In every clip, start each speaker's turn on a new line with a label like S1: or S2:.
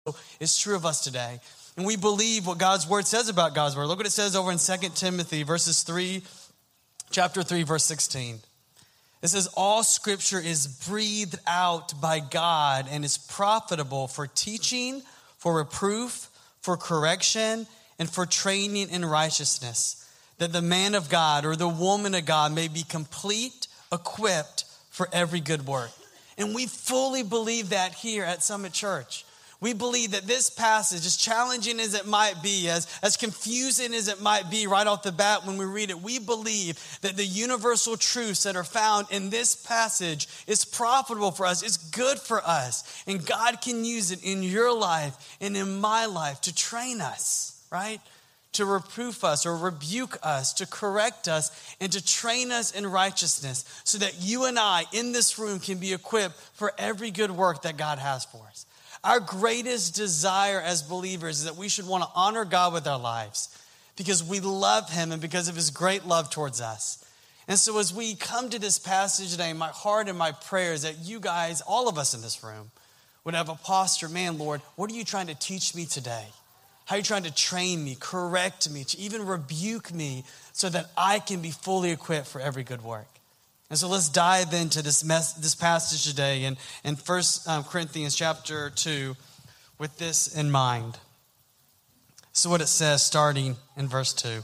S1: is true of us today. And we believe what God's word says about God's word. Look what it says over in 2 Timothy chapter 3, verse 16. It says, all scripture is breathed out by God and is profitable for teaching, for reproof, for correction, and for training in righteousness, that the man of God or the woman of God may be complete, equipped for every good work. And we fully believe that here at Summit Church. We believe that this passage, as challenging as it might be, as confusing as it might be right off the bat when we read it, we believe that the universal truths that are found in this passage is profitable for us, it's good for us. And God can use it in your life and in my life to train us, right? To reproof us or rebuke us, to correct us, and to train us in righteousness so that you and I in this room can be equipped for every good work that God has for us. Our greatest desire as believers is that we should want to honor God with our lives because we love him and because of his great love towards us. And so as we come to this passage today, my heart and my prayer is that you guys, all of us in this room, would have a posture, man, Lord, what are you trying to teach me today? How are you trying to train me, correct me, to even rebuke me so that I can be fully equipped for every good work? And so let's dive into this passage today in 1 Corinthians chapter 2 with this in mind. So what it says starting in verse 2.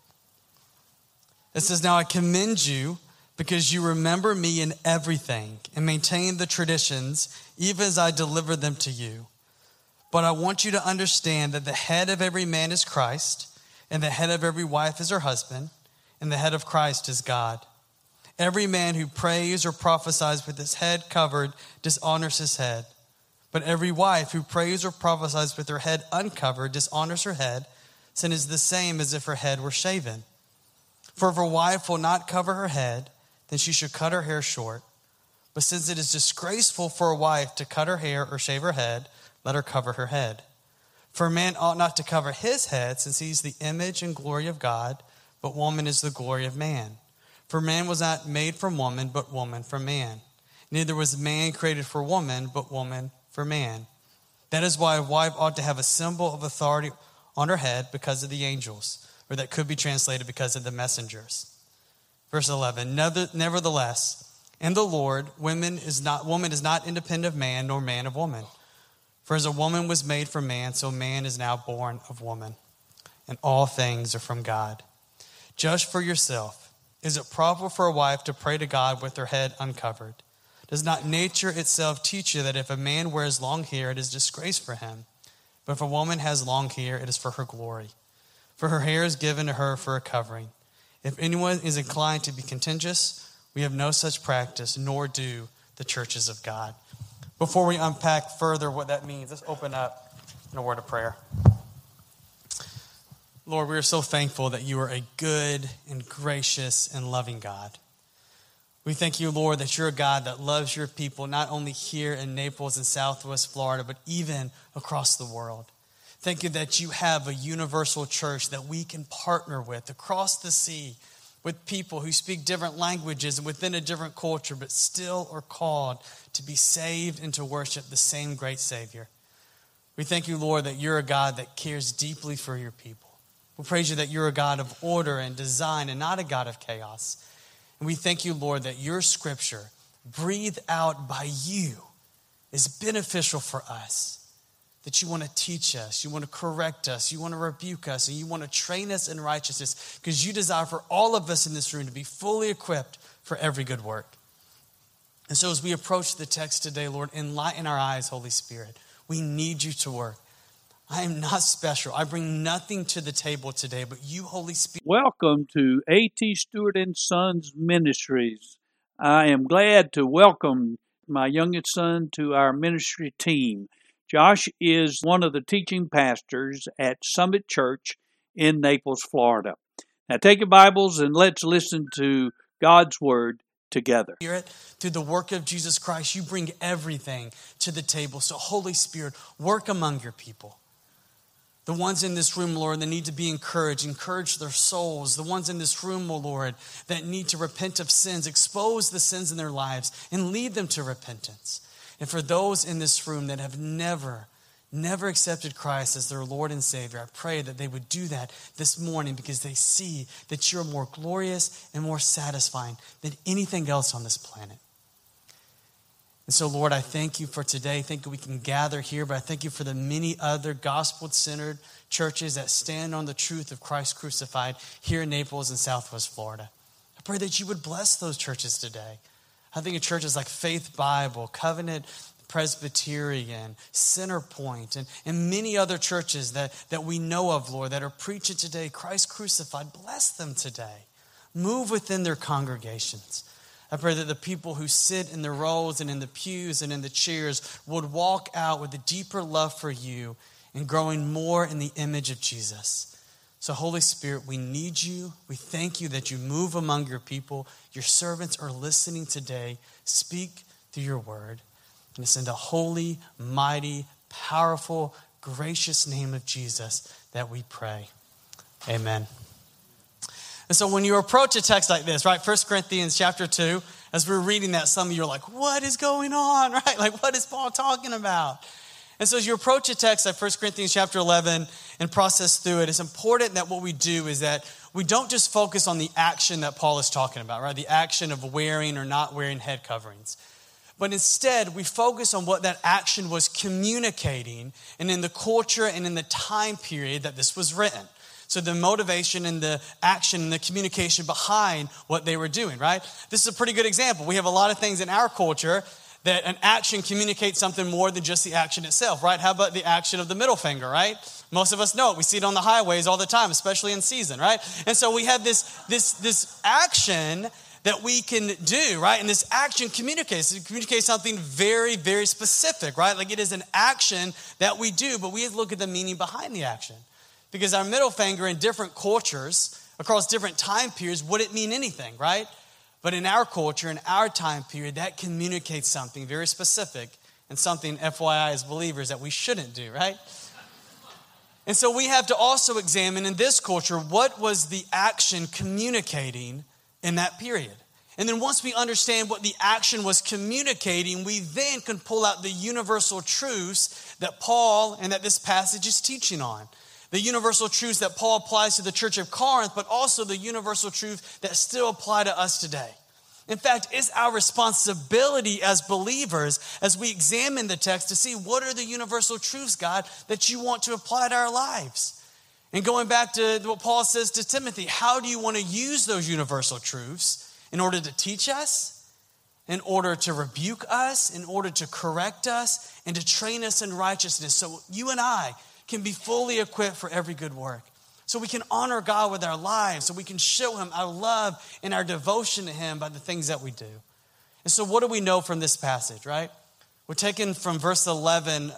S1: It says, now I commend you because you remember me in everything and maintain the traditions even as I deliver them to you. But I want you to understand that the head of every man is Christ, and the head of every wife is her husband, and the head of Christ is God. Every man who prays or prophesies with his head covered dishonors his head. But every wife who prays or prophesies with her head uncovered dishonors her head, since it is the same as if her head were shaven. For if a wife will not cover her head, then she should cut her hair short. But since it is disgraceful for a wife to cut her hair or shave her head, let her cover her head. For a man ought not to cover his head, since he is the image and glory of God, but woman is the glory of man. For man was not made from woman, but woman from man. Neither was man created for woman, but woman for man. That is why a wife ought to have a symbol of authority on her head because of the angels, or that could be translated because of the messengers. Verse 11, nevertheless, in the Lord, woman is not independent of man, nor man of woman. For as a woman was made from man, so man is now born of woman. And all things are from God. Judge for yourself. Is it proper for a wife to pray to God with her head uncovered? Does not nature itself teach you that if a man wears long hair, it is disgrace for him? But if a woman has long hair, it is for her glory. For her hair is given to her for a covering. If anyone is inclined to be contentious, we have no such practice, nor do the churches of God. Before we unpack further what that means, let's open up in a word of prayer. Lord, we are so thankful that you are a good and gracious and loving God. We thank you, Lord, that you're a God that loves your people, not only here in Naples and Southwest Florida, but even across the world. Thank you that you have a universal church that we can partner with across the sea, with people who speak different languages and within a different culture, but still are called to be saved and to worship the same great Savior. We thank you, Lord, that you're a God that cares deeply for your people. We praise you that you're a God of order and design and not a God of chaos. And we thank you, Lord, that your scripture, breathed out by you, is beneficial for us. That you want to teach us, you want to correct us, you want to rebuke us, and you want to train us in righteousness because you desire for all of us in this room to be fully equipped for every good work. And so as we approach the text today, Lord, enlighten our eyes, Holy Spirit. We need you to work. I am not special. I bring nothing to the table today, but you, Holy Spirit.
S2: Welcome to A.T. Stewart and Sons Ministries. I am glad to welcome my youngest son to our ministry team. Josh is one of the teaching pastors at Summit Church in Naples, Florida. Now take your Bibles and let's listen to God's Word together.
S1: Spirit, through the work of Jesus Christ, you bring everything to the table. So Holy Spirit, work among your people. The ones in this room, Lord, that need to be encouraged, encourage their souls. The ones in this room, oh Lord, that need to repent of sins, expose the sins in their lives, and lead them to repentance. And for those in this room that have never never accepted Christ as their Lord and Savior, I pray that they would do that this morning because they see that you're more glorious and more satisfying than anything else on this planet. And so, Lord, I thank you for today. I think we can gather here, but I thank you for the many other gospel-centered churches that stand on the truth of Christ crucified here in Naples and Southwest Florida. I pray that you would bless those churches today. I think of churches like Faith Bible, Covenant Presbyterian, Center Point, and many other churches that we know of, Lord, that are preaching today, Christ crucified. Bless them today. Move within their congregations. I pray that the people who sit in the rows and in the pews and in the chairs would walk out with a deeper love for you and growing more in the image of Jesus. So Holy Spirit, we need you. We thank you that you move among your people. Your servants are listening today. Speak through your word. And it's in the holy, mighty, powerful, gracious name of Jesus that we pray. Amen. And so when you approach a text like this, right, 1 Corinthians chapter 2, as we're reading that, some of you are like, what is going on, right? Like, what is Paul talking about? And so as you approach a text like 1 Corinthians chapter 11 and process through it, it's important that what we do is that we don't just focus on the action that Paul is talking about, right? The action of wearing or not wearing head coverings. But instead, we focus on what that action was communicating and in the culture and in the time period that this was written. So the motivation and the action and the communication behind what they were doing, right? This is a pretty good example. We have a lot of things in our culture that an action communicates something more than just the action itself, right? How about the action of the middle finger, right? Most of us know it. We see it on the highways all the time, especially in season, right? And so we have this action that we can do, right? And this action communicates. It communicates something very, very specific, right? Like it is an action that we do, but we have to look at the meaning behind the action. Because our middle finger in different cultures, across different time periods, wouldn't mean anything, right? But in our culture, in our time period, that communicates something very specific and something, FYI, as believers, that we shouldn't do, right? And so we have to also examine in this culture, what was the action communicating in that period? And then once we understand what the action was communicating, we then can pull out the universal truths that Paul and that this passage is teaching on. The universal truths that Paul applies to the church of Corinth, but also the universal truth that still apply to us today. In fact, it's our responsibility as believers as we examine the text to see what are the universal truths, God, that you want to apply to our lives. And going back to what Paul says to Timothy, how do you want to use those universal truths in order to teach us, in order to rebuke us, in order to correct us, and to train us in righteousness so you and I can be fully equipped for every good work. So we can honor God with our lives, so we can show him our love and our devotion to him by the things that we do. And so what do we know from this passage, right? We're taken from verse 10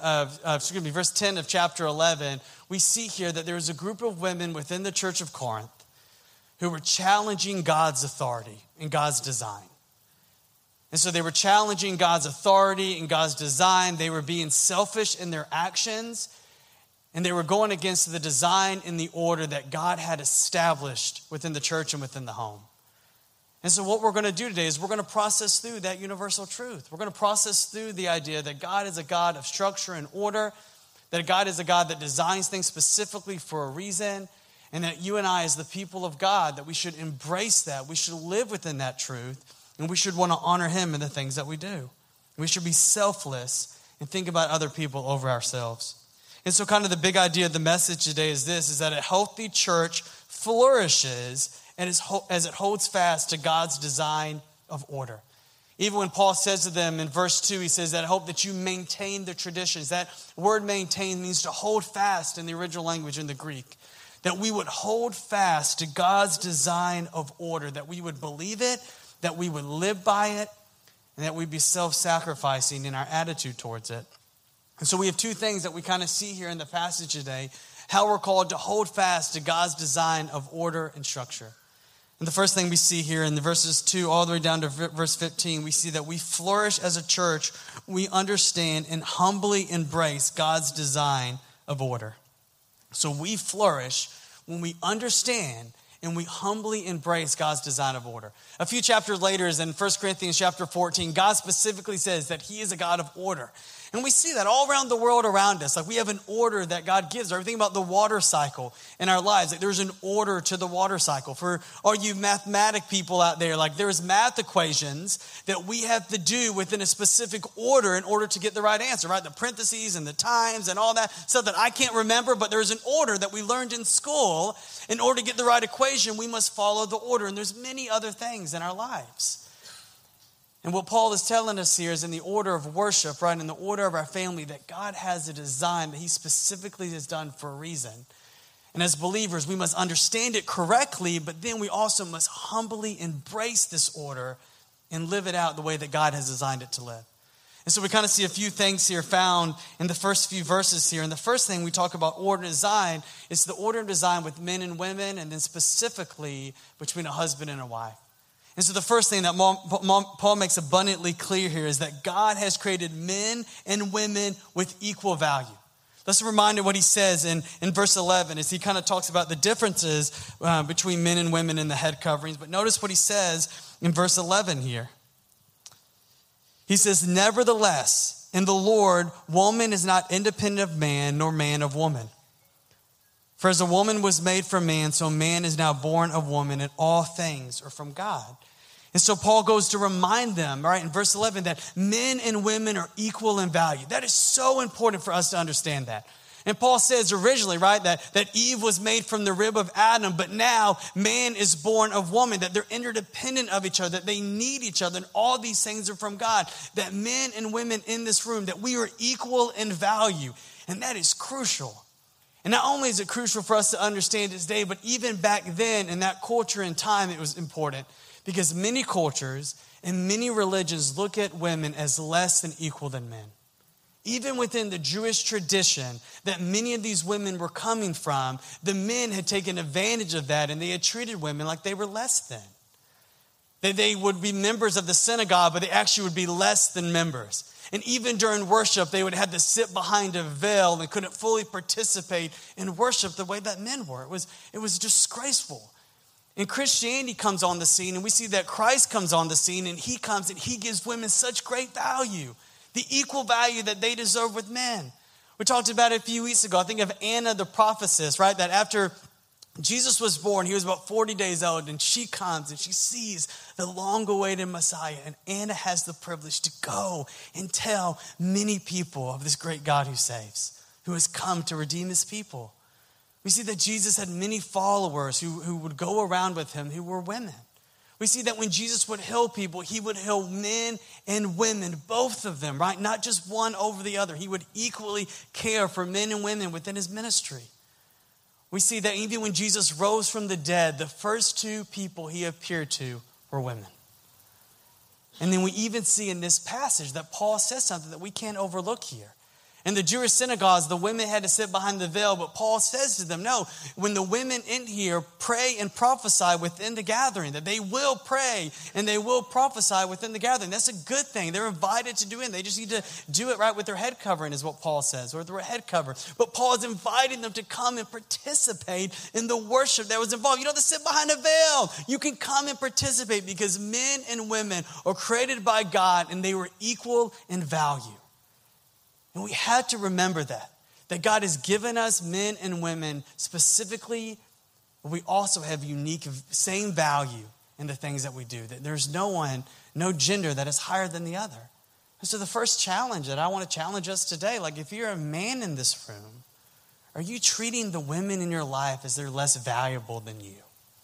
S1: of chapter 11. We see here that there is a group of women within the church of Corinth who were challenging God's authority and God's design. And so they were challenging God's authority and God's design. They were being selfish in their actions. And they were going against the design and the order that God had established within the church and within the home. And so what we're going to do today is we're going to process through that universal truth. We're going to process through the idea that God is a God of structure and order, that God is a God that designs things specifically for a reason, and that you and I as the people of God, that we should embrace that. We should live within that truth, and we should want to honor him in the things that we do. We should be selfless and think about other people over ourselves. And so kind of the big idea of the message today is this, is that a healthy church flourishes and as it holds fast to God's design of order. Even when Paul says to them in verse 2, he says that I hope that you maintain the traditions. That word maintain means to hold fast in the original language in the Greek. That we would hold fast to God's design of order. That we would believe it, that we would live by it, and that we'd be self-sacrificing in our attitude towards it. And so we have two things that we kind of see here in the passage today, how we're called to hold fast to God's design of order and structure. And the first thing we see here in the verses 2 all the way down to verse 15, we see that we flourish as a church. We understand and humbly embrace God's design of order. So we flourish when we understand and we humbly embrace God's design of order. A few chapters later, in 1 Corinthians chapter 14, God specifically says that he is a God of order. And we see that all around the world around us. Like we have an order that God gives. Everything about the water cycle in our lives. Like there's an order to the water cycle. For all you mathematic people out there, like there's math equations that we have to do within a specific order in order to get the right answer, right? The parentheses and the times and all that stuff that I can't remember, but there's an order that we learned in school. In order to get the right equation, we must follow the order. And there's many other things in our lives. And what Paul is telling us here is in the order of worship, right, in the order of our family, that God has a design that he specifically has done for a reason. And as believers, we must understand it correctly, but then we also must humbly embrace this order and live it out the way that God has designed it to live. And so we kind of see a few things here found in the first few verses here. And the first thing we talk about order and design is the order and design with men and women, and then specifically between a husband and a wife. And so the first thing that Paul makes abundantly clear here is that God has created men and women with equal value. Let's remind what he says in verse 11 as he kind of talks about the differences between men and women in the head coverings. But notice what he says in verse 11 here. He says, nevertheless, in the Lord, woman is not independent of man, nor man of woman. For as a woman was made from man, so man is now born of woman, and all things are from God. And so Paul goes to remind them, right, in verse 11, that men and women are equal in value. That is so important for us to understand that. And Paul says originally, right, that Eve was made from the rib of Adam, but now man is born of woman, that they're interdependent of each other, that they need each other, and all these things are from God. That men and women in this room, that we are equal in value. And that is crucial. And not only is it crucial for us to understand this day, but even back then in that culture and time, it was important. Because many cultures and many religions look at women as less than equal than men. Even within the Jewish tradition that many of these women were coming from, the men had taken advantage of that and they had treated women like they were less than. That they would be members of the synagogue, but they actually would be less than members. And even during worship, they would have to sit behind a veil and couldn't fully participate in worship the way that men were. It was disgraceful. And Christianity comes on the scene, and we see that Christ comes on the scene, and he comes and he gives women such great value, the equal value that they deserve with men. We talked about it a few weeks ago. I think of Anna the prophetess, right? That after Jesus was born, he was about 40 days old, and she comes and she sees the long-awaited Messiah, and Anna has the privilege to go and tell many people of this great God who saves, who has come to redeem his people. We see that Jesus had many followers who would go around with him who were women. We see that when Jesus would heal people, he would heal men and women, both of them, right? Not just one over the other. He would equally care for men and women within his ministry. We see that even when Jesus rose from the dead, the first two people he appeared to were women. And then we even see in this passage that Paul says something that we can't overlook here. In the Jewish synagogues, the women had to sit behind the veil, but Paul says to them, no, when the women in here pray and prophesy within the gathering, that they will pray and they will prophesy within the gathering. That's a good thing. They're invited to do it. They just need to do it right with their head covering is what Paul says, or their head cover. But Paul is inviting them to come and participate in the worship that was involved. You don't have to sit behind a veil. You can come and participate because men and women are created by God and they were equal in value. And we have to remember that God has given us men and women specifically, but we also have unique, same value in the things that we do. That there's no gender that is higher than the other. And so the first challenge that I want to challenge us today, like if you're a man in this room, are you treating the women in your life as they're less valuable than you?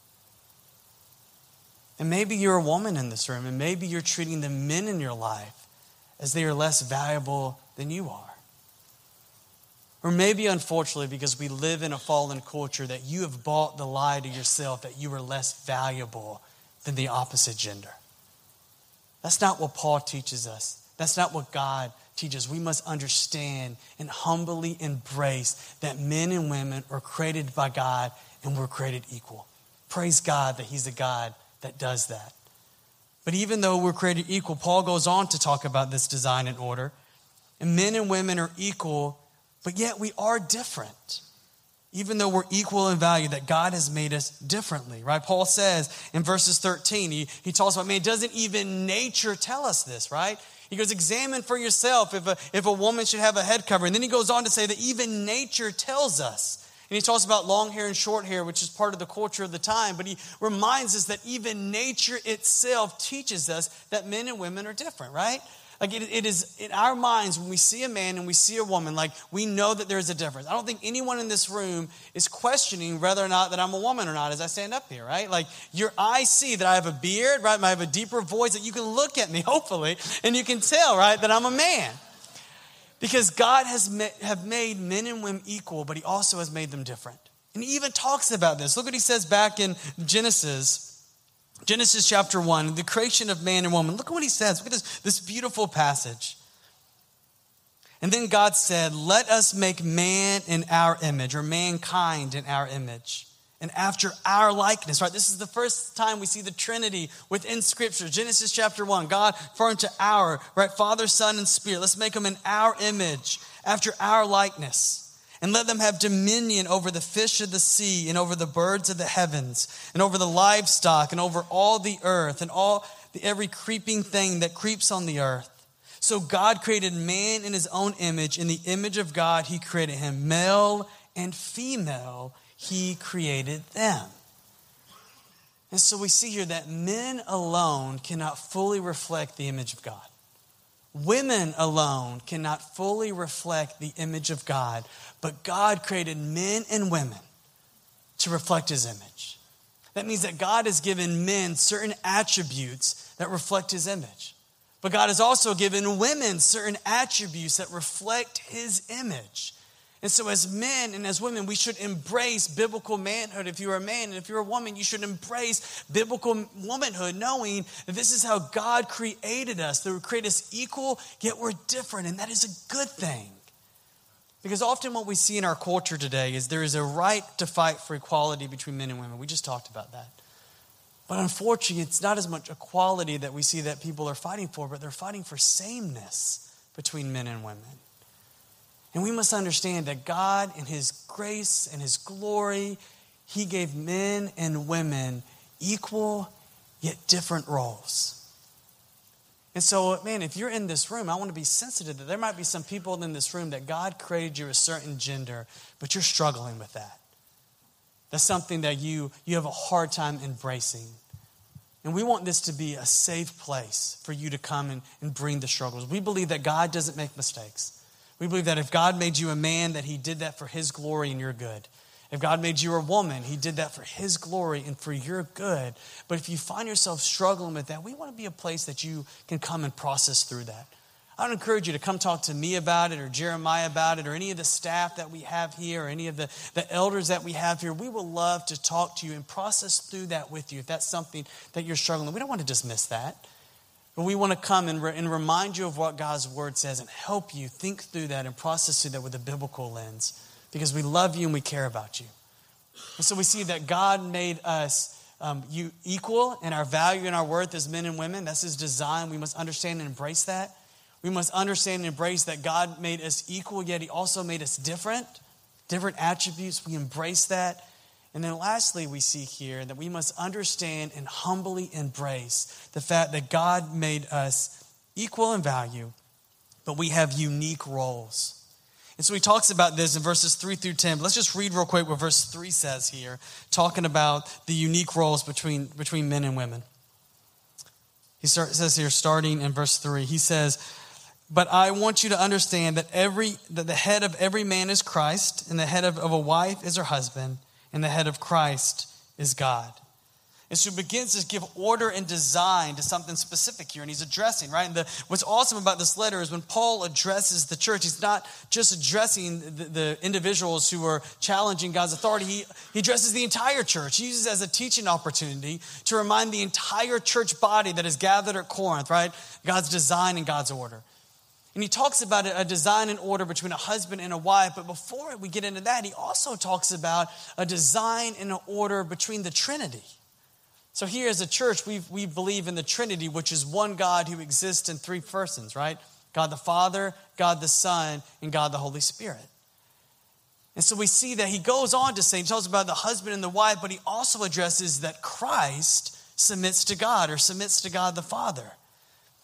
S1: And maybe you're a woman in this room, and maybe you're treating the men in your life as they are less valuable than you are. Or maybe, unfortunately, because we live in a fallen culture, that you have bought the lie to yourself that you are less valuable than the opposite gender. That's not what Paul teaches us. That's not what God teaches. We must understand and humbly embrace that men and women are created by God and we're created equal. Praise God that he's a God that does that. But even though we're created equal, Paul goes on to talk about this design and order. And men and women are equal, but yet we are different. Even though we're equal in value, that God has made us differently, right? Paul says in verses 13, he talks about, man, doesn't even nature tell us this, right? He goes, examine for yourself if a woman should have a head covering. And then he goes on to say that even nature tells us. And he talks about long hair and short hair, which is part of the culture of the time. But he reminds us that even nature itself teaches us that men and women are different, right? Like it is in our minds when we see a man and we see a woman, like we know that there's a difference. I don't think anyone in this room is questioning whether or not that I'm a woman or not as I stand up here, right? Like your eyes see that I have a beard, right? I have a deeper voice, that you can look at me, hopefully, and you can tell, right, that I'm a man. Because God have made men and women equal, but he also has made them different. And he even talks about this. Look what he says back in Genesis chapter 1, the creation of man and woman. Look at what he says. Look at this beautiful passage. And then God said, let us make man in our image, or mankind in our image, and after our likeness, right? This is the first time we see the Trinity within Scripture. Genesis chapter 1, God referring to our, right? Father, Son, and Spirit. Let's make them in our image, after our likeness. And let them have dominion over the fish of the sea, and over the birds of the heavens, and over the livestock, and over all the earth, and every creeping thing that creeps on the earth. So God created man in his own image. In the image of God, he created him. Male and female, he created them. And so we see here that men alone cannot fully reflect the image of God. Women alone cannot fully reflect the image of God. But God created men and women to reflect his image. That means that God has given men certain attributes that reflect his image. But God has also given women certain attributes that reflect his image. And so as men and as women, we should embrace biblical manhood. If you're a man and if you're a woman, you should embrace biblical womanhood, knowing that this is how God created us. That we create us equal, yet we're different. And that is a good thing. Because often what we see in our culture today is there is a right to fight for equality between men and women. We just talked about that. But unfortunately, it's not as much equality that we see that people are fighting for, but they're fighting for sameness between men and women. And we must understand that God, in his grace and his glory, he gave men and women equal yet different roles. And so, man, if you're in this room, I want to be sensitive that there might be some people in this room that God created you a certain gender, but you're struggling with that. That's something that you have a hard time embracing. And we want this to be a safe place for you to come and bring the struggles. We believe that God doesn't make mistakes. We believe that if God made you a man, that he did that for his glory and your good. If God made you a woman, he did that for his glory and for your good. But if you find yourself struggling with that, we want to be a place that you can come and process through that. I would encourage you to come talk to me about it, or Jeremiah about it, or any of the staff that we have here, or any of the elders that we have here. We will love to talk to you and process through that with you if that's something that you're struggling with. We don't want to dismiss that. But we want to come and remind you of what God's word says and help you think through that and process through that with a biblical lens, because we love you and we care about you. And so we see that God made us equal in our value and our worth as men and women. That's his design. We must understand and embrace that. We must understand and embrace that God made us equal, yet he also made us different attributes. We embrace that. And then lastly, we see here that we must understand and humbly embrace the fact that God made us equal in value, but we have unique roles. And so he talks about this in verses 3 through 10. But let's just read real quick what verse 3 says here, talking about the unique roles between men and women. He says here, starting in verse 3, he says, but I want you to understand that the head of every man is Christ, and the head of a wife is her husband, and the head of Christ is God. And so he begins to give order and design to something specific here, and he's addressing, right? And what's awesome about this letter is when Paul addresses the church, he's not just addressing the individuals who are challenging God's authority. He addresses the entire church. He uses it as a teaching opportunity to remind the entire church body that is gathered at Corinth, right? God's design and God's order. And he talks about a design and order between a husband and a wife. But before we get into that, he also talks about a design and an order between the Trinity. So here as a church, we believe in the Trinity, which is one God who exists in three persons, right? God the Father, God the Son, and God the Holy Spirit. And so we see that he goes on to say, he tells about the husband and the wife, but he also addresses that Christ submits to God, or submits to God the Father.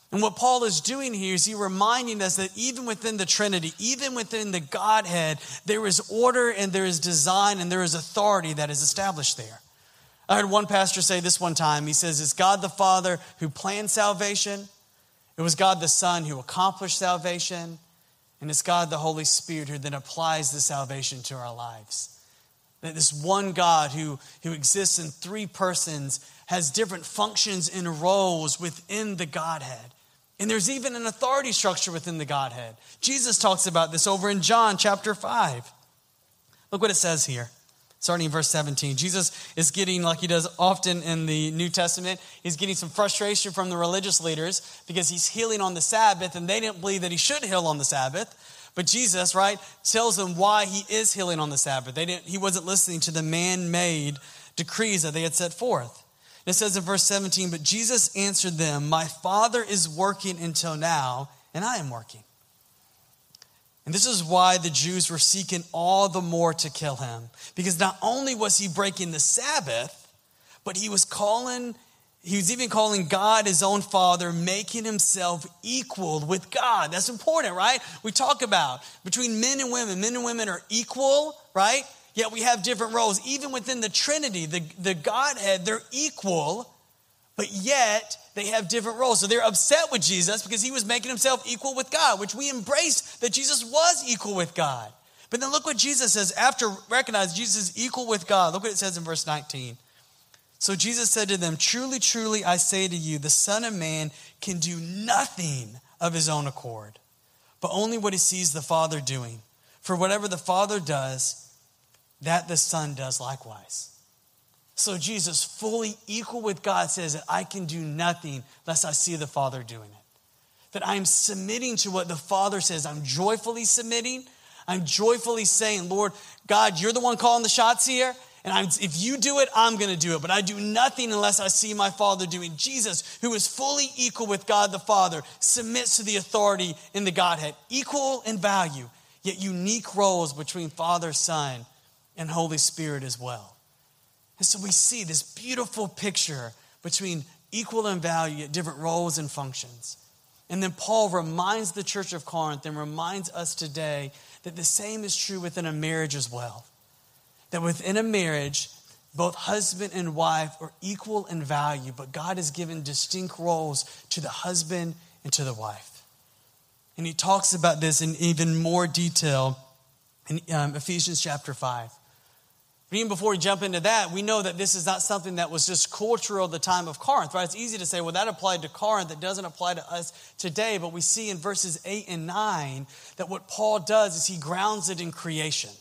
S1: And what Paul is doing here is he reminding us that even within the Trinity, even within the Godhead, there is order and there is design and there is authority that is established there. I heard one pastor say this one time. He says, it's God the Father who planned salvation. It was God the Son who accomplished salvation. And it's God the Holy Spirit who then applies the salvation to our lives. That this one God who exists in three persons has different functions and roles within the Godhead. And there's even an authority structure within the Godhead. Jesus talks about this over in John chapter 5. Look what it says here, starting in verse 17. Jesus is getting, like he does often in the New Testament, he's getting some frustration from the religious leaders because he's healing on the Sabbath and they didn't believe that he should heal on the Sabbath. But Jesus, right, tells them why he is healing on the Sabbath. He wasn't listening to the man-made decrees that they had set forth. It says in verse 17, but Jesus answered them, my Father is working until now, and I am working. And this is why the Jews were seeking all the more to kill him. Because not only was he breaking the Sabbath, but he was even calling God his own Father, making himself equal with God. That's important, right? We talk about between men and women are equal, right? Yet we have different roles. Even within the Trinity, the Godhead, they're equal, but yet they have different roles. So they're upset with Jesus because he was making himself equal with God, which we embrace that Jesus was equal with God. But then look what Jesus says after recognizing Jesus is equal with God. Look what it says in verse 19. So Jesus said to them, truly, truly, I say to you, the Son of Man can do nothing of his own accord, but only what he sees the Father doing. For whatever the Father does, that the Son does likewise. So Jesus, fully equal with God, says that I can do nothing unless I see the Father doing it. That I am submitting to what the Father says. I'm joyfully submitting. I'm joyfully saying, Lord, God, you're the one calling the shots here. And if you do it, I'm going to do it. But I do nothing unless I see my Father doing. Jesus, who is fully equal with God the Father, submits to the authority in the Godhead. Equal in value, yet unique roles between Father, Son, and Holy Spirit as well. And so we see this beautiful picture between equal in value, yet different roles and functions. And then Paul reminds the church of Corinth and reminds us today that the same is true within a marriage as well. That within a marriage, both husband and wife are equal in value, but God has given distinct roles to the husband and to the wife. And he talks about this in even more detail in Ephesians chapter 5. But even before we jump into that, we know that this is not something that was just cultural at the time of Corinth, right? It's easy to say, well, that applied to Corinth. It doesn't apply to us today. But we see in verses 8 and 9 that what Paul does is he grounds it in creation.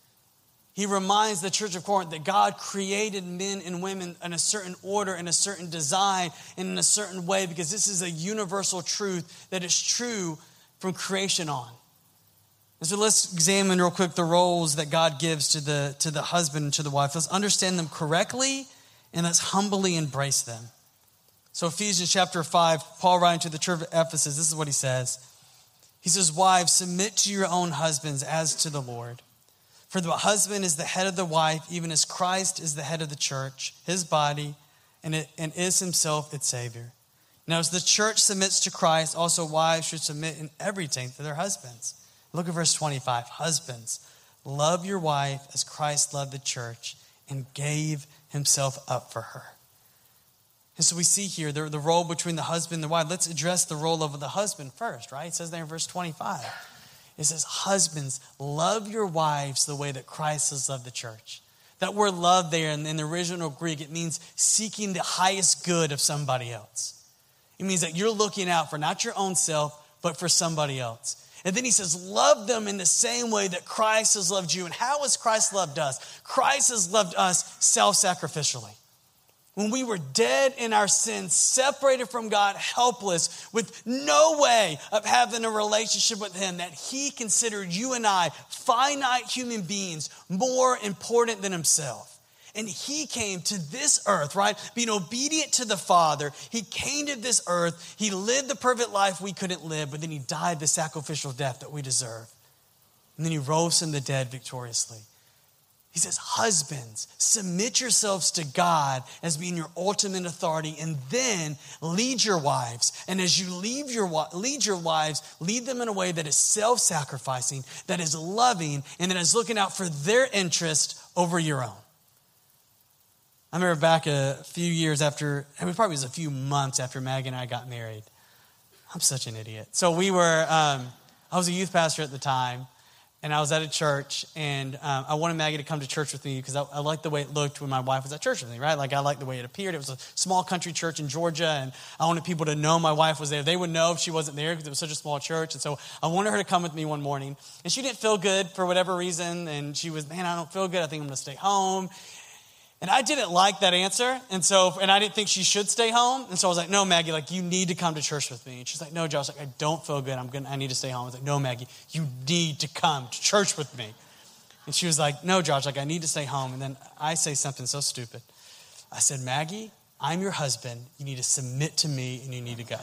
S1: He reminds the church of Corinth that God created men and women in a certain order, in a certain design, and in a certain way, because this is a universal truth that is true from creation on. And so let's examine real quick the roles that God gives to the husband and to the wife. Let's understand them correctly and let's humbly embrace them. So Ephesians chapter 5, Paul writing to the church of Ephesus, this is what he says. He says, wives, submit to your own husbands as to the Lord. For the husband is the head of the wife, even as Christ is the head of the church, his body, and is himself its Savior. Now as the church submits to Christ, also wives should submit in everything to their husbands. Look at verse 25. Husbands, love your wife as Christ loved the church and gave himself up for her. And so we see here the role between the husband and the wife. Let's address the role of the husband first, right? It says there in verse 25. It says, husbands, love your wives the way that Christ has loved the church. That word love there in the original Greek, it means seeking the highest good of somebody else. It means that you're looking out for not your own self, but for somebody else. And then he says, love them in the same way that Christ has loved you. And how has Christ loved us? Christ has loved us self-sacrificially. When we were dead in our sins, separated from God, helpless, with no way of having a relationship with him, that he considered you and I, finite human beings, more important than himself. And he came to this earth, right? Being obedient to the Father. He came to this earth. He lived the perfect life we couldn't live, but then he died the sacrificial death that we deserve. And then he rose from the dead victoriously. He says, husbands, submit yourselves to God as being your ultimate authority, and then lead your wives. And as you lead your wives, lead them in a way that is self-sacrificing, that is loving, and that is looking out for their interest over your own. I remember back a few years after, it probably was a few months after Maggie and I got married. I'm such an idiot. So I was a youth pastor at the time, and I was at a church, and I wanted Maggie to come to church with me because I liked the way it looked when my wife was at church with me, right? Like, I liked the way it appeared. It was a small country church in Georgia, and I wanted people to know my wife was there. They would know if she wasn't there because it was such a small church. And so I wanted her to come with me one morning, and she didn't feel good for whatever reason, and she was, man, I don't feel good. I think I'm going to stay home. And I didn't like that answer, and I didn't think she should stay home. And so I was like, no, Maggie, like, you need to come to church with me. And she's like, no, Josh, like, I don't feel good. I need to stay home. I was like, no, Maggie, you need to come to church with me. And she was like, no, Josh, like, I need to stay home. And then I say something so stupid. I said, Maggie, I'm your husband. You need to submit to me, and you need to go.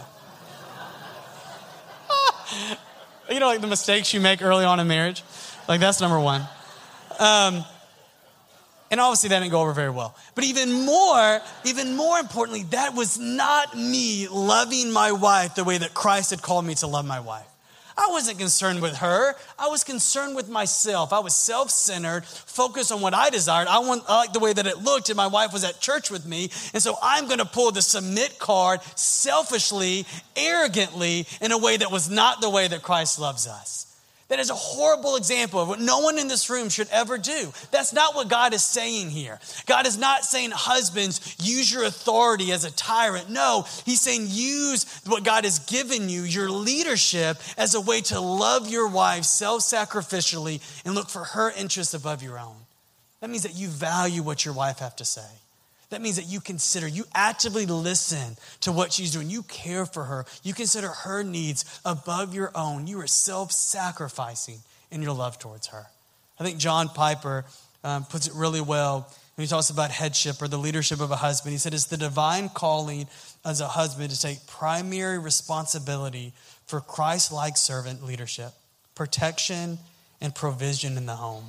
S1: You know, like the mistakes you make early on in marriage? Like, that's number one. And obviously that didn't go over very well. But even more importantly, that was not me loving my wife the way that Christ had called me to love my wife. I wasn't concerned with her. I was concerned with myself. I was self-centered, focused on what I desired. I liked the way that it looked, and my wife was at church with me. And so I'm going to pull the submit card selfishly, arrogantly, in a way that was not the way that Christ loves us. That is a horrible example of what no one in this room should ever do. That's not what God is saying here. God is not saying, husbands, use your authority as a tyrant. No, he's saying use what God has given you, your leadership, as a way to love your wife self-sacrificially and look for her interests above your own. That means that you value what your wife has to say. That means that you actively listen to what she's doing. You care for her. You consider her needs above your own. You are self-sacrificing in your love towards her. I think John Piper puts it really well when he talks about headship or the leadership of a husband. He said, it's the divine calling as a husband to take primary responsibility for Christ-like servant leadership, protection, and provision in the home.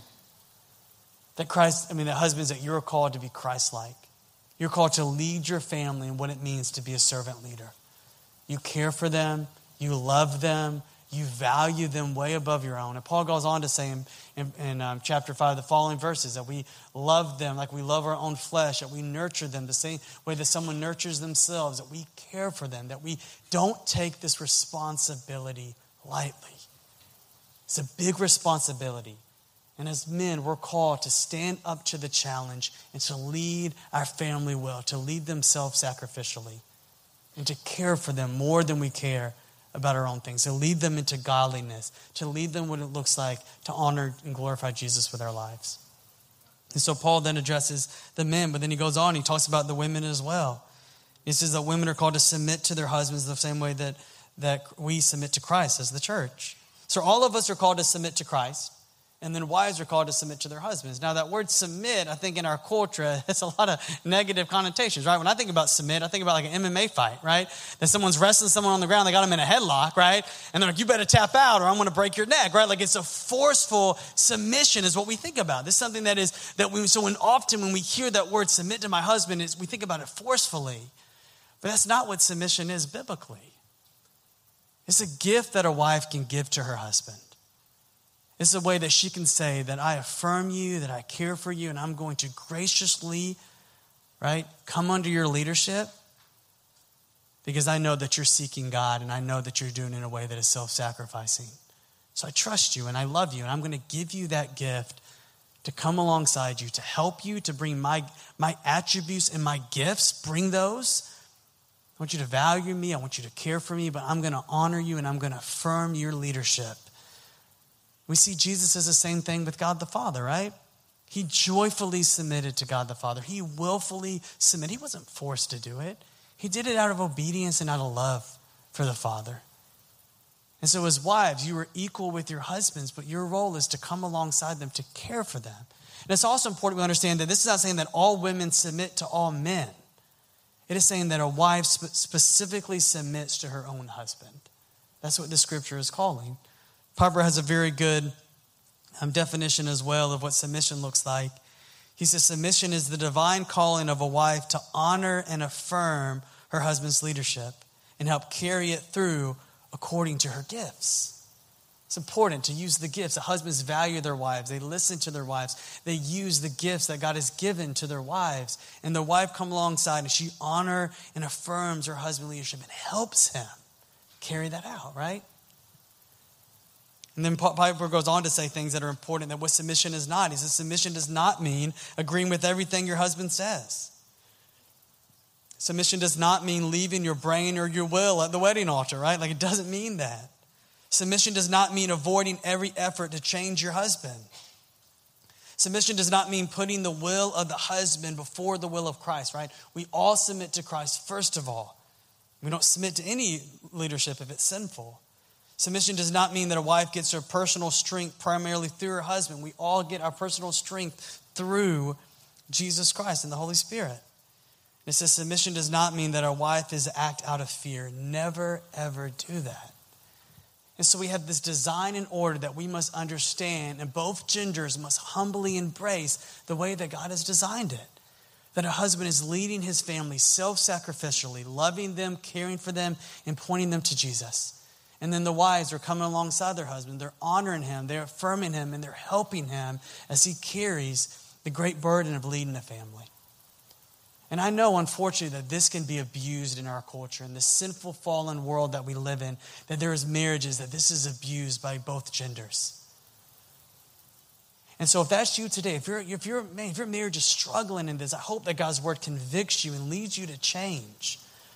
S1: The husbands, that you're called to be Christ-like. You're called to lead your family in what it means to be a servant leader. You care for them. You love them. You value them way above your own. And Paul goes on to say in chapter 5, the following verses, that we love them like we love our own flesh, that we nurture them the same way that someone nurtures themselves, that we care for them, that we don't take this responsibility lightly. It's a big responsibility. And as men, we're called to stand up to the challenge and to lead our family well, to lead them self-sacrificially, and to care for them more than we care about our own things, to lead them into godliness, to lead them what it looks like to honor and glorify Jesus with our lives. And so Paul then addresses the men, but then he goes on, he talks about the women as well. He says that women are called to submit to their husbands the same way that we submit to Christ as the church. So all of us are called to submit to Christ. And then wives are called to submit to their husbands. Now, that word submit, I think in our culture, has a lot of negative connotations, right? When I think about submit, I think about like an MMA fight, right? That someone's wrestling someone on the ground, they got them in a headlock, right? And they're like, you better tap out or I'm going to break your neck, right? Like, it's a forceful submission is what we think about. This is something often when we hear that word submit to my husband, we think about it forcefully. But that's not what submission is biblically. It's a gift that a wife can give to her husband. It's a way that she can say that I affirm you, that I care for you, and I'm going to graciously, right, come under your leadership because I know that you're seeking God and I know that you're doing it in a way that is self-sacrificing. So I trust you and I love you and I'm going to give you that gift to come alongside you, to help you, to bring my attributes and my gifts, bring those. I want you to value me, I want you to care for me, but I'm going to honor you and I'm going to affirm your leadership. We see Jesus as the same thing with God the Father, right? He joyfully submitted to God the Father. He willfully submitted. He wasn't forced to do it. He did it out of obedience and out of love for the Father. And so as wives, you are equal with your husbands, but your role is to come alongside them, to care for them. And it's also important we understand that this is not saying that all women submit to all men. It is saying that a wife specifically submits to her own husband. That's what the scripture is calling. Piper has a very good definition as well of what submission looks like. He says submission is the divine calling of a wife to honor and affirm her husband's leadership and help carry it through according to her gifts. It's important to use the gifts. The husbands value their wives. They listen to their wives. They use the gifts that God has given to their wives. And the wife comes alongside and she honors and affirms her husband's leadership and helps him carry that out, right? And then Piper goes on to say things that are important, that what submission is not. He says submission does not mean agreeing with everything your husband says. Submission does not mean leaving your brain or your will at the wedding altar, right? Like, it doesn't mean that. Submission does not mean avoiding every effort to change your husband. Submission does not mean putting the will of the husband before the will of Christ, right? We all submit to Christ first of all. We don't submit to any leadership if it's sinful. Submission does not mean that a wife gets her personal strength primarily through her husband. We all get our personal strength through Jesus Christ and the Holy Spirit. It says submission does not mean that a wife is to act out of fear. Never, ever do that. And so we have this design and order that we must understand, and both genders must humbly embrace the way that God has designed it. That a husband is leading his family self-sacrificially, loving them, caring for them, and pointing them to Jesus. And then the wives are coming alongside their husband. They're honoring him, they're affirming him, and they're helping him as he carries the great burden of leading a family. And I know, unfortunately, that this can be abused in our culture, in this sinful, fallen world that we live in, that there is marriages, that this is abused by both genders. And so if that's you today, if your marriage is struggling in this, I hope that God's word convicts you and leads you to change.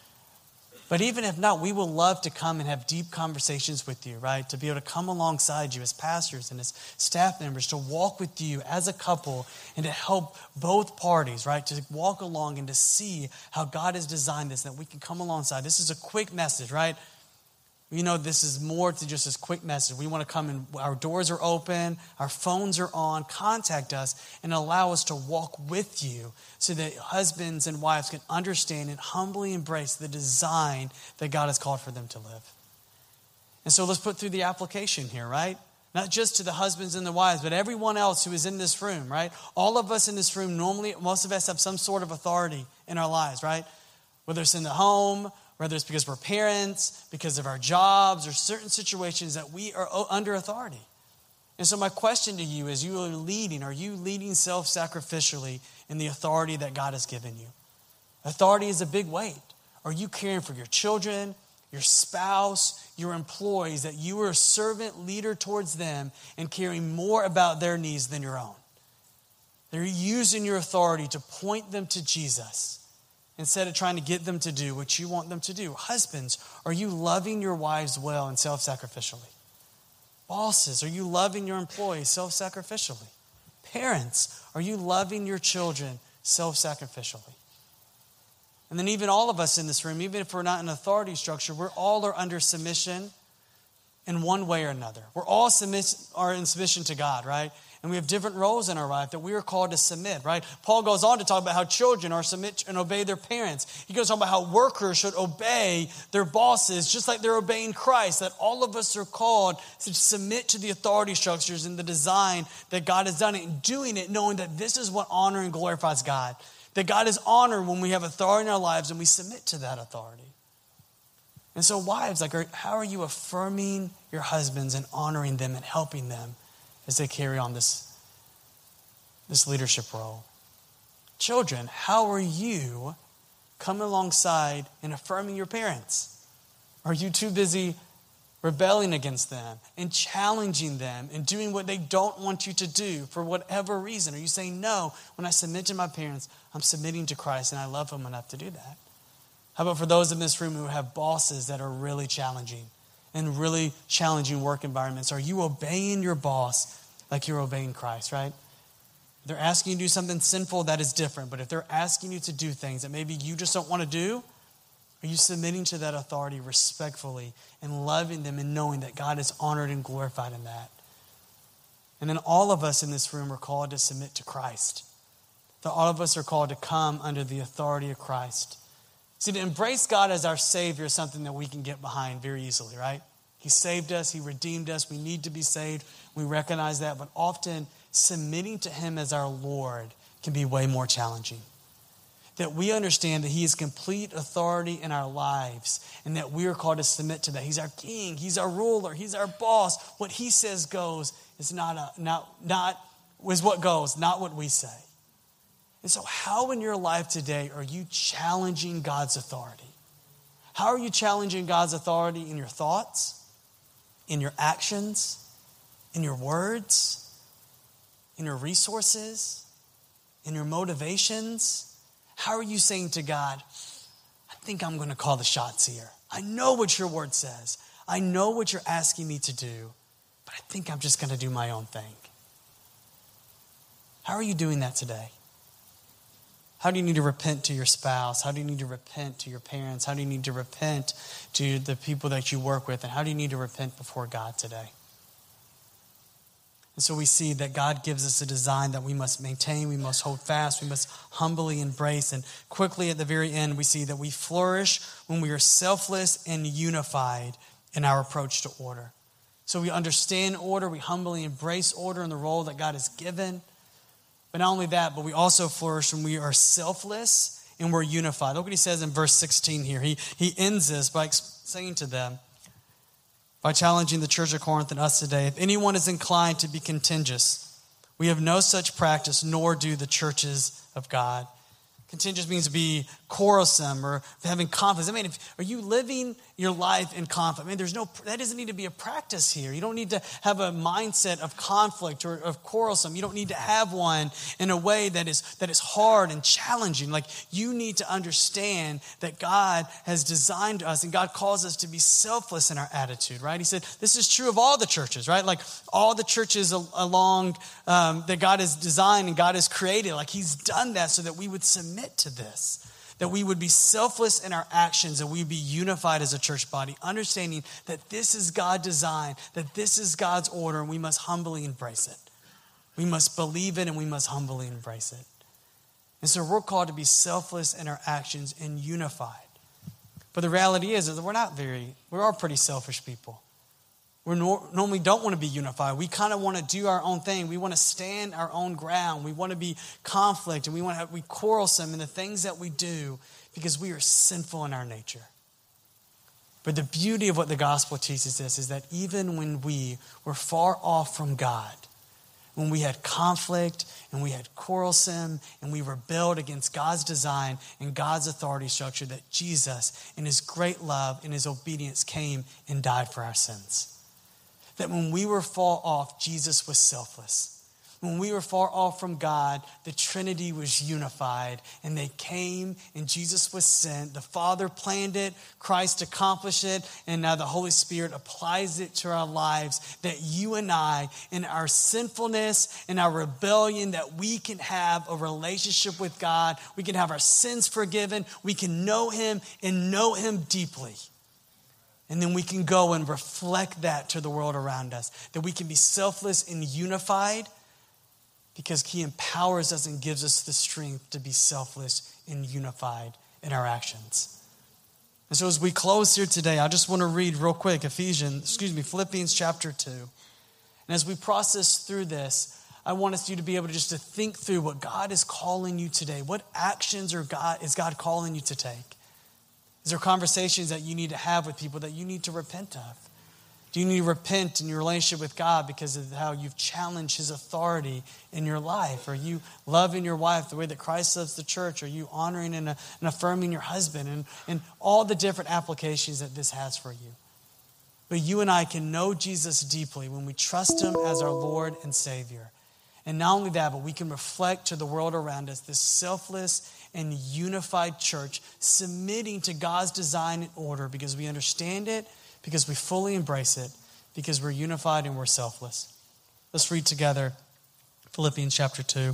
S1: But even if not, we will love to come and have deep conversations with you, right? To be able to come alongside you as pastors and as staff members, to walk with you as a couple and to help both parties, right? To walk along and to see how God has designed this, that we can come alongside. This is a quick message, right? You know, this is more than just this quick message. We want to come and our doors are open, our phones are on, contact us and allow us to walk with you so that husbands and wives can understand and humbly embrace the design that God has called for them to live. And so let's put through the application here, right? Not just to the husbands and the wives, but everyone else who is in this room, right? All of us in this room, normally, most of us have some sort of authority in our lives, right? Whether it's in the home, whether it's because we're parents, because of our jobs, or certain situations that we are under authority. And so my question to you is, are you leading self-sacrificially in the authority that God has given you? Authority is a big weight. Are you caring for your children, your spouse, your employees, that you are a servant leader towards them and caring more about their needs than your own? They're using your authority to point them to Jesus instead of trying to get them to do what you want them to do. Husbands, are you loving your wives well and self-sacrificially? Bosses, are you loving your employees self-sacrificially? Parents, are you loving your children self-sacrificially? And then even all of us in this room, even if we're not in an authority structure, we're all under submission in one way or another. We're all in submission to God, right? And we have different roles in our life that we are called to submit, right? Paul goes on to talk about how children are submit and obey their parents. He goes on about how workers should obey their bosses just like they're obeying Christ, that all of us are called to submit to the authority structures and the design that God has done it, and doing it knowing that this is what honor and glorifies God. That God is honored when we have authority in our lives and we submit to that authority. And so wives, how are you affirming your husbands and honoring them and helping them as they carry on this leadership role? Children, how are you coming alongside and affirming your parents? Are you too busy rebelling against them and challenging them and doing what they don't want you to do for whatever reason? Are you saying, no, when I submit to my parents, I'm submitting to Christ and I love them enough to do that? How about for those in this room who have bosses that are really challenging and really challenging work environments? Are you obeying your boss like you're obeying Christ, right? If they're asking you to do something sinful, that is different. But if they're asking you to do things that maybe you just don't want to do, are you submitting to that authority respectfully and loving them and knowing that God is honored and glorified in that? And then all of us in this room are called to submit to Christ. That all of us are called to come under the authority of Christ. See, to embrace God as our Savior is something that we can get behind very easily, right? He saved us. He redeemed us. We need to be saved. We recognize that. But often submitting to Him as our Lord can be way more challenging. That we understand that he is complete authority in our lives and that we are called to submit to that. He's our king, he's our ruler, he's our boss. What he says goes is is what goes, not what we say. And so how in your life today are you challenging God's authority? How are you challenging God's authority in your thoughts, in your actions, in your words, in your resources, in your motivations? How are you saying to God, I think I'm going to call the shots here. I know what your word says. I know what you're asking me to do, but I think I'm just going to do my own thing. How are you doing that today? How do you need to repent to your spouse? How do you need to repent to your parents? How do you need to repent to the people that you work with? And how do you need to repent before God today? And so we see that God gives us a design that we must maintain, we must hold fast, we must humbly embrace. And quickly at the very end, we see that we flourish when we are selfless and unified in our approach to order. So we understand order, we humbly embrace order and the role that God has given. But not only that, but we also flourish when we are selfless and we're unified. Look what he says in verse 16 here. He ends this by saying to them, by challenging the church of Corinth and us today, if anyone is inclined to be contentious, we have no such practice, nor do the churches of God. Contentious means to be quarrelsome or having conflict. I mean, are you living your life in conflict? I mean, that doesn't need to be a practice here. You don't need to have a mindset of conflict or of quarrelsome. You don't need to have one in a way that is hard and challenging. Like, you need to understand that God has designed us and God calls us to be selfless in our attitude, right? He said, this is true of all the churches, right? Like all the churches along that God has designed and God has created, like he's done that so that we would submit to this, that we would be selfless in our actions and we'd be unified as a church body, understanding that this is God's design, that this is God's order, and we must humbly embrace it. We must believe it and we must humbly embrace it. And so we're called to be selfless in our actions and unified. But the reality is that we are pretty selfish people. We normally don't want to be unified. We kind of want to do our own thing. We want to stand our own ground. We want to be conflict and we want to be quarrelsome in the things that we do because we are sinful in our nature. But the beauty of what the gospel teaches us is that even when we were far off from God, when we had conflict and we had quarrelsome and we rebelled against God's design and God's authority structure, that Jesus in his great love and his obedience came and died for our sins. That when we were far off, Jesus was selfless. When we were far off from God, the Trinity was unified and they came and Jesus was sent. The Father planned it, Christ accomplished it, and now the Holy Spirit applies it to our lives, that you and I, in our sinfulness and our rebellion, that we can have a relationship with God. We can have our sins forgiven. We can know him and know him deeply. And then we can go and reflect that to the world around us. That we can be selfless and unified because he empowers us and gives us the strength to be selfless and unified in our actions. And so as we close here today, I just want to read real quick Philippians chapter 2. And as we process through this, I want you to be able to think through what God is calling you today. What actions is God calling you to take? Is there conversations that you need to have with people that you need to repent of? Do you need to repent in your relationship with God because of how you've challenged his authority in your life? Are you loving your wife the way that Christ loves the church? Are you honoring and affirming your husband? And all the different applications that this has for you. But you and I can know Jesus deeply when we trust him as our Lord and Savior. And not only that, but we can reflect to the world around us this selfless and unified church submitting to God's design and order because we understand it, because we fully embrace it, because we're unified and we're selfless. Let's read together Philippians chapter 2.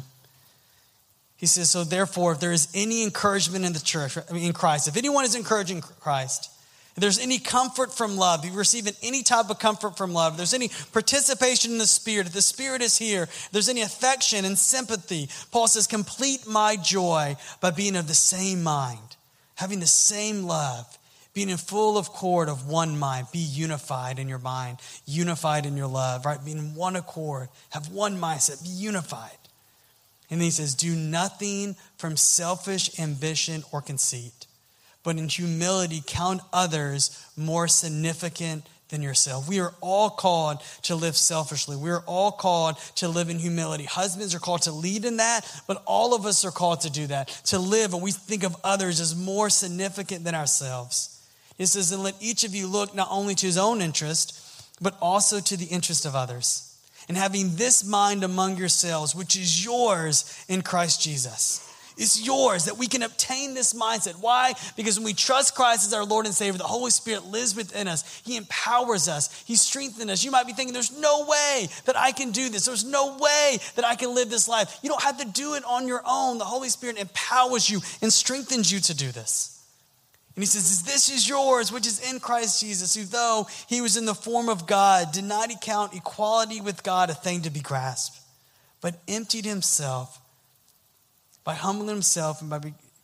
S1: He says, so therefore, if there is any encouragement in the church, in Christ, if anyone is encouraging Christ, if there's any comfort from love, you're receiving any type of comfort from love, if there's any participation in the Spirit, if the Spirit is here, if there's any affection and sympathy, Paul says, complete my joy by being of the same mind, having the same love, being in full accord of one mind, be unified in your mind, unified in your love, right? Being in one accord, have one mindset, be unified. And then he says, do nothing from selfish ambition or conceit, but in humility count others more significant than yourself. We are all called to live selfishly. We are all called to live in humility. Husbands are called to lead in that, but all of us are called to do that, to live, and we think of others as more significant than ourselves. It says, and let each of you look not only to his own interest, but also to the interest of others. And having this mind among yourselves, which is yours in Christ Jesus. It's yours, that we can obtain this mindset. Why? Because when we trust Christ as our Lord and Savior, the Holy Spirit lives within us. He empowers us. He strengthens us. You might be thinking, there's no way that I can do this. There's no way that I can live this life. You don't have to do it on your own. The Holy Spirit empowers you and strengthens you to do this. And he says, this is yours, which is in Christ Jesus, who though he was in the form of God, did not count equality with God a thing to be grasped, but emptied himself by humbling himself and by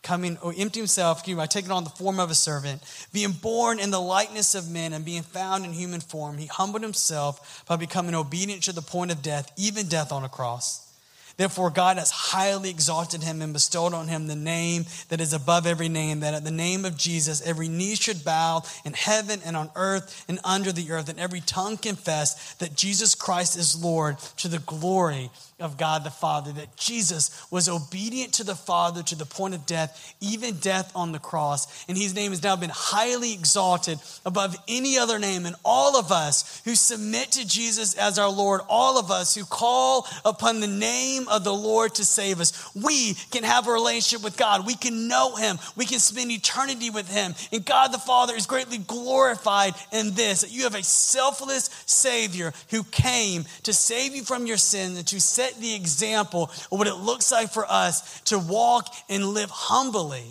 S1: by taking on the form of a servant, being born in the likeness of men and being found in human form, he humbled himself by becoming obedient to the point of death, even death on a cross. Therefore, God has highly exalted him and bestowed on him the name that is above every name, that at the name of Jesus, every knee should bow in heaven and on earth and under the earth, and every tongue confess that Jesus Christ is Lord, to the glory of God the Father, that Jesus was obedient to the Father to the point of death, even death on the cross. And his name has now been highly exalted above any other name. And all of us who submit to Jesus as our Lord, all of us who call upon the name of the Lord to save us, we can have a relationship with God. We can know him. We can spend eternity with him. And God the Father is greatly glorified in this, that you have a selfless Savior who came to save you from your sin and to set the example of what it looks like for us to walk and live humbly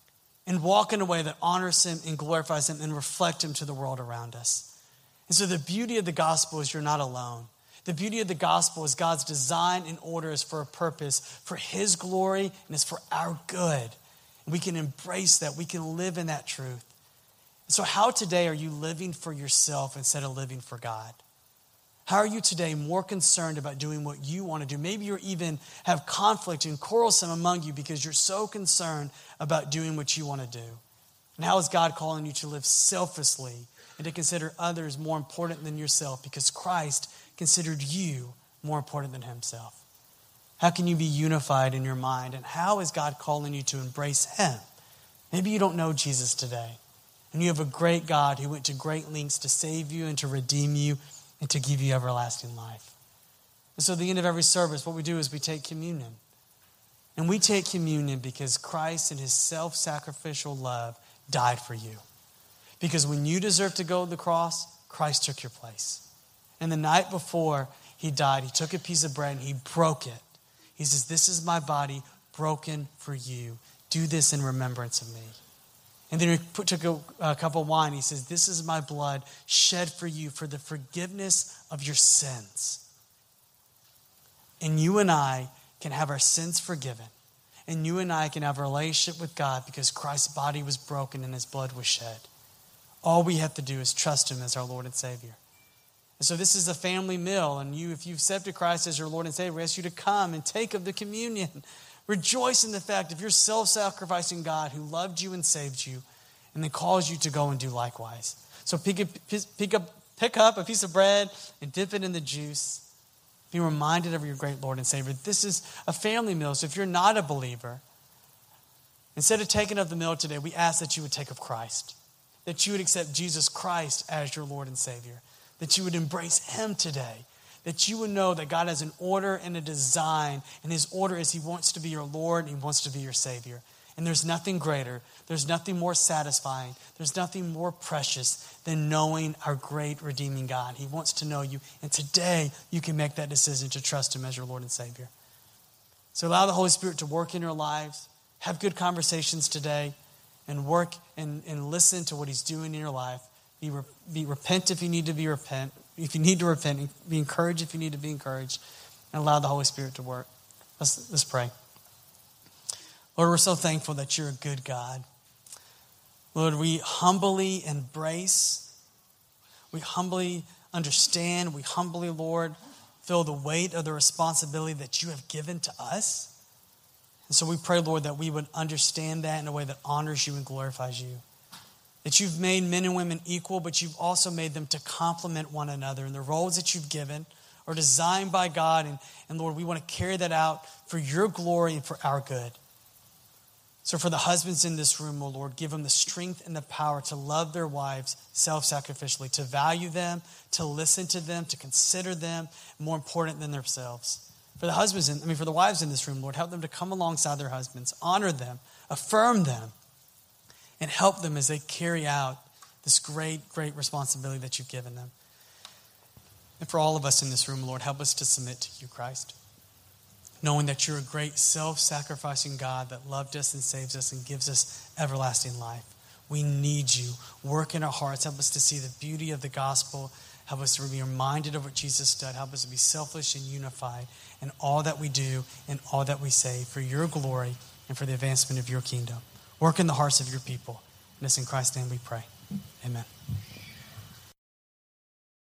S1: and walk in a way that honors him and glorifies him and reflect him to the world around us. And so the beauty of the gospel is you're not alone. The beauty of the gospel is God's design and order is for a purpose, for his glory, and it's for our good. And we can embrace that. We can live in that truth. And so how today are you living for yourself instead of living for God? How are you today more concerned about doing what you want to do? Maybe you even have conflict and quarrelsome among you because you're so concerned about doing what you want to do. And how is God calling you to live selflessly and to consider others more important than yourself because Christ considered you more important than himself? How can you be unified in your mind? And how is God calling you to embrace him? Maybe you don't know Jesus today, and you have a great God who went to great lengths to save you and to redeem you and to give you everlasting life. And so at the end of every service, what we do is we take communion. And we take communion because Christ in his self-sacrificial love died for you. Because when you deserved to go to the cross, Christ took your place. And the night before he died, he took a piece of bread and he broke it. He says, this is my body broken for you. Do this in remembrance of me. And then he took a cup of wine. He says, this is my blood shed for you for the forgiveness of your sins. And you and I can have our sins forgiven. And you and I can have a relationship with God because Christ's body was broken and his blood was shed. All we have to do is trust him as our Lord and Savior. And so this is a family meal. And if you've accepted Christ as your Lord and Savior, we ask you to come and take of the communion. Rejoice in the fact of your self-sacrificing God who loved you and saved you and then calls you to go and do likewise. So pick up a piece of bread and dip it in the juice. Be reminded of your great Lord and Savior. This is a family meal. So if you're not a believer, instead of taking of the meal today, we ask that you would take of Christ. That you would accept Jesus Christ as your Lord and Savior. That you would embrace him today. That you would know that God has an order and a design, and his order is he wants to be your Lord and he wants to be your Savior. And there's nothing greater, there's nothing more satisfying, there's nothing more precious than knowing our great redeeming God. He wants to know you, and today you can make that decision to trust him as your Lord and Savior. So allow the Holy Spirit to work in your lives, have good conversations today, and work and listen to what he's doing in your life. Repent if you need to be repent. If you need to repent, be encouraged if you need to be encouraged, and allow the Holy Spirit to work. Let's pray. Lord, we're so thankful that you're a good God. Lord, we humbly embrace, we humbly understand, we humbly, Lord, feel the weight of the responsibility that you have given to us. And so we pray, Lord, that we would understand that in a way that honors you and glorifies you. That you've made men and women equal, but you've also made them to complement one another. And the roles that you've given are designed by God. And Lord, we want to carry that out for your glory and for our good. So for the husbands in this room, oh Lord, give them the strength and the power to love their wives self-sacrificially, to value them, to listen to them, to consider them more important than themselves. For the wives in this room, Lord, help them to come alongside their husbands, honor them, affirm them, and help them as they carry out this great, great responsibility that you've given them. And for all of us in this room, Lord, help us to submit to you, Christ, knowing that you're a great self-sacrificing God that loved us and saves us and gives us everlasting life. We need you. Work in our hearts. Help us to see the beauty of the gospel. Help us to be reminded of what Jesus did. Help us to be selfless and unified in all that we do and all that we say for your glory and for the advancement of your kingdom. Work in the hearts of your people. And it's in Christ's name we pray. Amen.